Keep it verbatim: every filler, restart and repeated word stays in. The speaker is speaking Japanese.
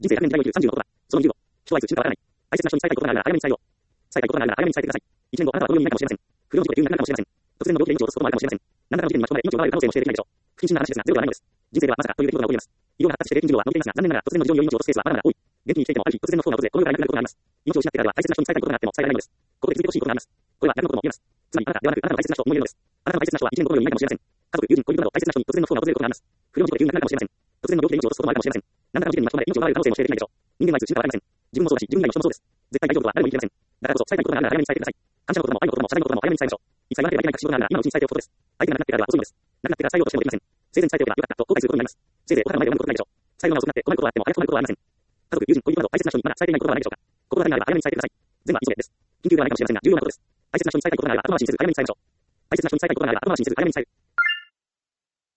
人生ひゃくねん時代を生きるさんじゅうのことだ。そのにじゅうを、人は愛す、死ぬかわからない。大切な人に伝えたいことがあるなら早めに伝えよう。伝えたいことがあるなら早めに伝えてください。いちねんご、あなたは同僚になるかもしれません。不慮の事故で急に亡くなるかもしれません。突然の病気で命を落とすこともあるかもしれません。何らかの事件に巻き込まれ命を奪われる可能性も否定できないでしょう。不謹慎な話ですが、ゼロではないのです。人生ではまさかという出来事が起こります。医療が発達して平均寿命は伸びていますが、残念ながら突然の事情により命を落とすケースはまだまだ多い。元気に生きていてもある日突然の不幸が訪れ、この世からいなくなることがあります。命を失ってからでは大切な人に伝えたいことがあっても伝えられないのです。ここで気づいてほしいことがあります。これは誰のことも言えます。つまりあなたではなく、あなたの大切な人を思い入れるのです。あなたの大切な人は一年後のようにいないかもしれません。家族、友人、恋人など大切な人に突然の不幸が訪れることがあります。不慮の事故で急に亡くなるかもしれません。突然の病気で命を落とすこともあるかもしれません。何らかの事件に巻き込まれ命を奪われる可能性も否定できないでしょう。人間はいつ死ぬかわかりません。自分もそうだし、自分以外の人もそうです。絶対大丈夫とは誰も言い切れません。だからこそ伝えたいことがあるなら早めに伝えてください。感謝のことも愛のことも謝罪のことも早めに伝えましょう。一切言わなければいけない隠し事があるなら今のうちに伝えておくことです。相手が亡くなってからでは遅いのです。亡くなってから伝えようとしてもできません。生前に伝えておけばよかったと後悔することになります。せいぜいお互いの前で読むことないでしょう。最後が遅くなって困ることはあっても早く困ることはありません。家族、友人、恋人など大切な人にまだ伝えていないことはないでしょうか。心がないならば早めに伝えてください。全部は急げです。緊急ではないかもしれませんが重要なことです。大切な人に伝えたいことがあれば後回しにせず早めに伝えましょう。大切な人に伝えたいことがあれば後回しにせず早めに伝える。